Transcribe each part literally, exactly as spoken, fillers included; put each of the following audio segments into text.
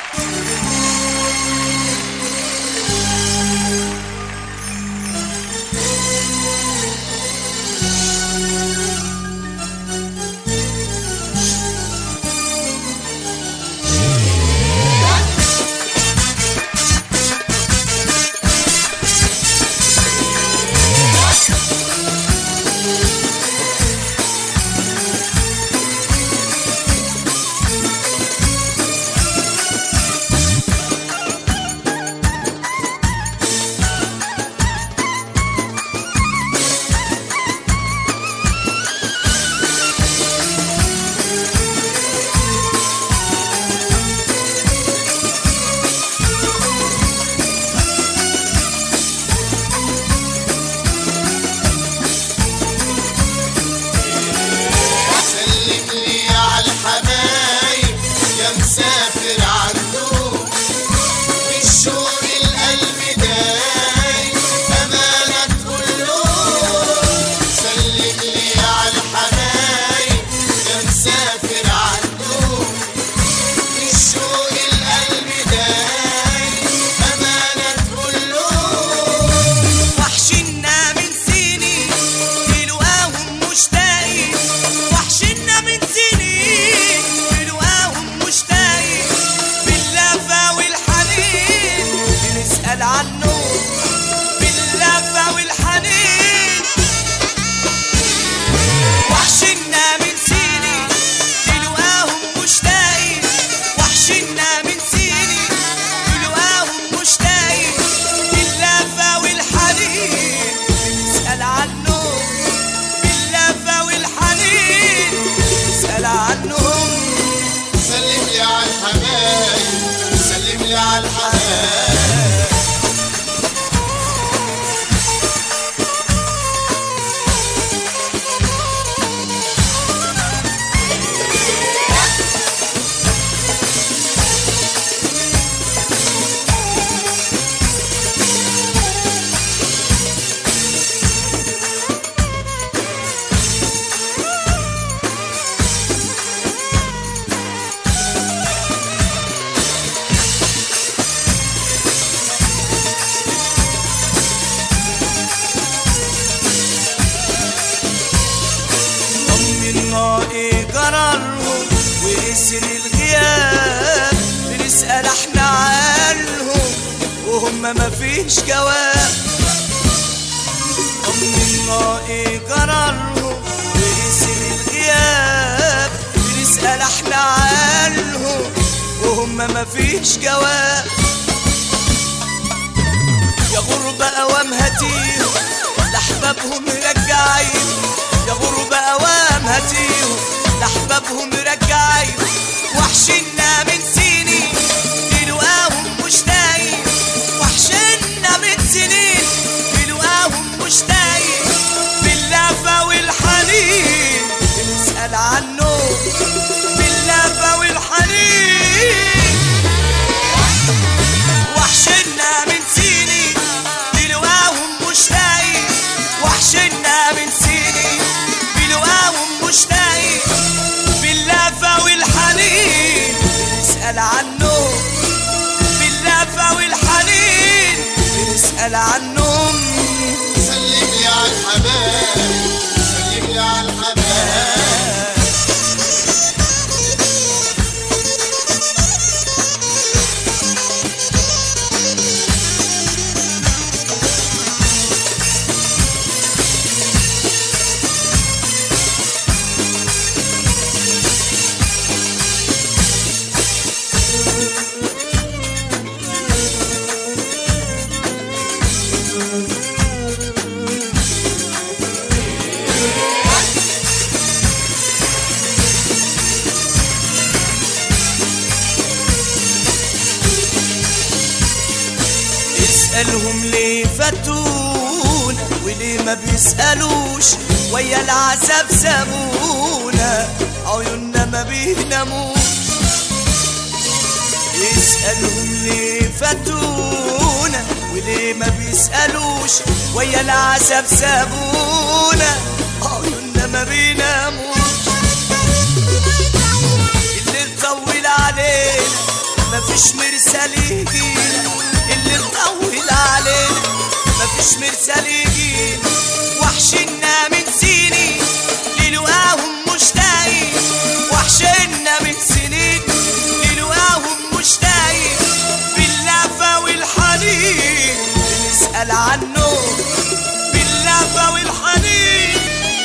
ويسر الغياب بنسأل احنا عنهم وهم مفيش جواب. طمنا ايه جرالهم ويسر الغياب بنسأل احنا عنهم وهم مفيش جواب. يا غربة اوام هاتيهم لأحبابهم رجعين، يا غربة اوام هاتيهم لأحبابهم رجعين. وحشنا من سنين بلقاهم مشتاقين، وحشنا من سنين بلقاهم مشتاقين. باللهفة والحنين بنسأل عنهم، باللهفة والحنين. وحشنا من سنين بلقاهم مشتاقين، وحشنا من سنين بلقاهم مشتاقين. باللهفة والحنين بنسأل عنهم، باللهفة والحنين بنسأل عنهم. سلم لي على الحبايب، سلم لي على الحبايب. اسألهم ليه فاتونا وليه ما بيسألوش، ويا العذاب سابونا عيوننا ما بيناموش. اسألهم ليه فاتونا وليه ما بيسألوش، ويا العذاب سابونا عيوننا ما بيناموش. اللي طول علينا مفيش مرسال يجينا اللي مطول علينا، مفيش مرسال يجينا وحشنا من سنين للقاهم مشتاقين، وحشنا من سنين للقاهم مشتاقين، باللهفة والحنين بنسأل عنهم، باللهفة والحنين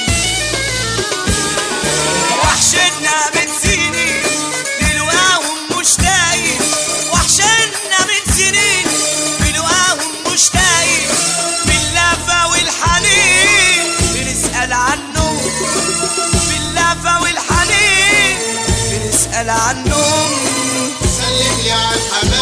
وحشنا من سنين للقاهم مشتاقين، وحشنا من سنين للقاهم مشتاقين، باللهفة والحنين بنسأل عنهم، باللهفة والحنين بنسأل عنهم. سلم لي على الحبايب